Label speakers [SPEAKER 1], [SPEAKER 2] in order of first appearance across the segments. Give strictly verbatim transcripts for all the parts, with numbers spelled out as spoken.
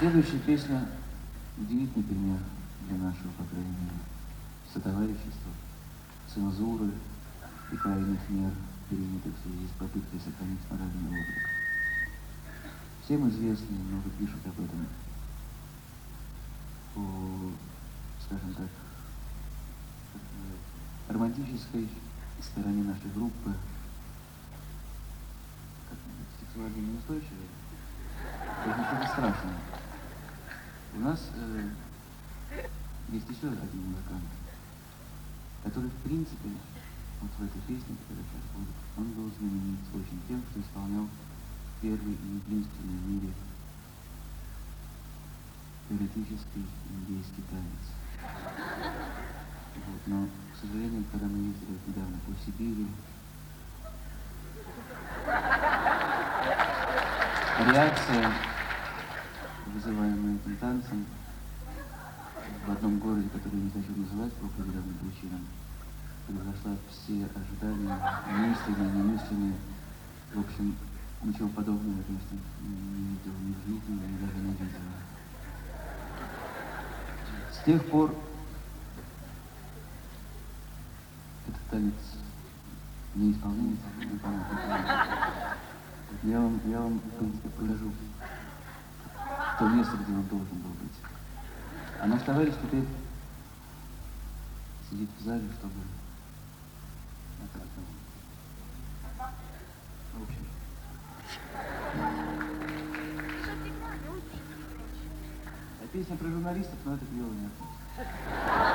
[SPEAKER 1] Следующая песня – удивительный пример для нашего, по крайней мере, сотоварищества, цензуры и крайних мер, принятых в связи с попыткой сохранить моральный облик. Всем известно, и много пишут об этом, по, скажем так, романтической стороне нашей группы, как сексуально неустойчивой. Это ничего страшного. У нас э, есть еще один музыкант, который, в принципе, вот в этой песне, которая сейчас будет, он был знаменит очень тем, что исполнял первый и единственный в мире эротический индейский танец. Вот, но, к сожалению, когда мы ездили недавно по Сибири, реакция, вызываемая этим танцем, в одном городе, который я не хочу называть по определенным причинам, превзошла все ожидания, мысленные, немысленные. В общем, ничего подобного я, конечно, не видел ни в жизни, ни даже не видел. С тех пор этот танец не исполняется, непонятно. Я вам, я вам, в принципе, покажу то место, где он должен был быть. А наш товарищ теперь сидит в зале, чтобы... В общем... А песня про журналистов, но это к делу не относится.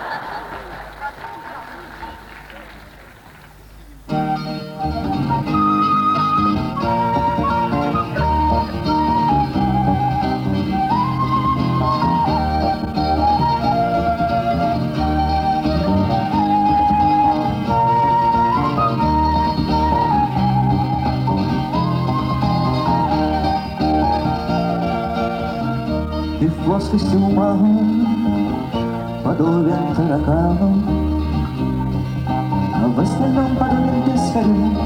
[SPEAKER 2] Ты в плоскости ума подобен таракану, а в остальном подобен пескарю.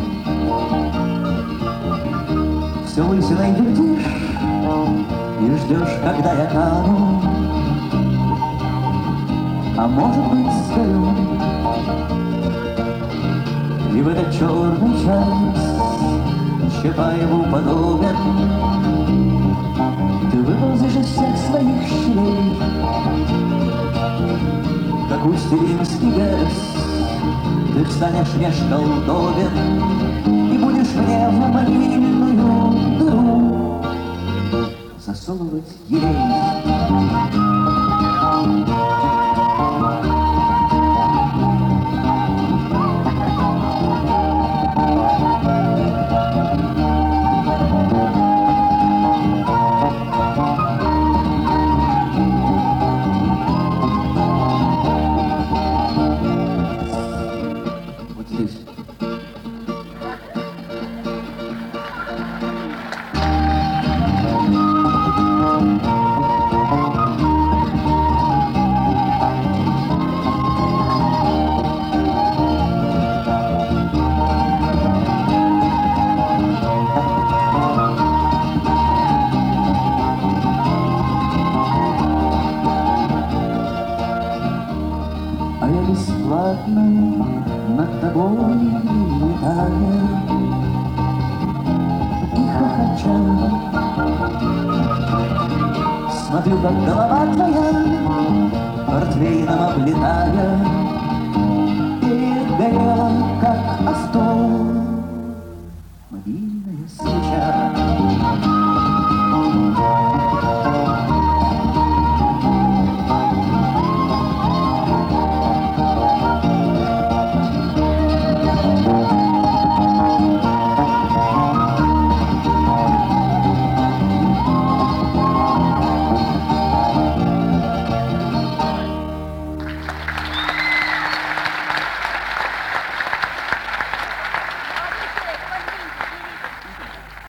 [SPEAKER 2] Все лысиной глядишь и ждешь, когда я кану, а может быть сгорю. И в этот черный час Чапаеву подобен, ты выползешь из всех своих щелей, как устилимский бес. Ты встанешь меж колдовен и будешь мне в могильную дыру засовывать елей. Бесплатно над тобой летаю и хохоча смотрю, как голова твоя портвейном облетая перегорела, как остов.